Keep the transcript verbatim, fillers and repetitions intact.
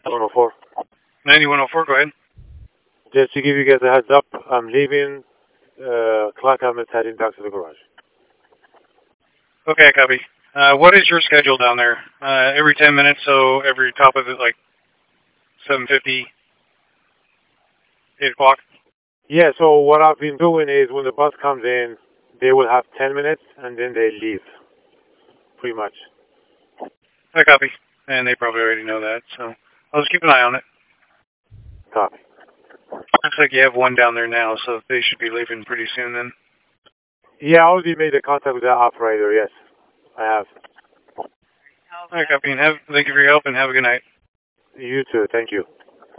one oh four. ninety-one oh four, go ahead. Just to give you guys a heads up, I'm leaving uh, Clark Helmets heading back to the garage. Okay, copy. Uh, what is your schedule down there? Uh, every ten minutes, so every top of it, like seven fifty, eight o'clock? Yeah, so what I've been doing is when the bus comes in, they will have ten minutes and then they leave. Pretty much. I copy. And they probably already know that, so I'll just keep an eye on it. Copy. Looks like you have one down there now, so they should be leaving pretty soon then. Yeah, I already made a contact with that operator, yes. I have. I copy. And have, thank you for your help and have a good night. You too, thank you.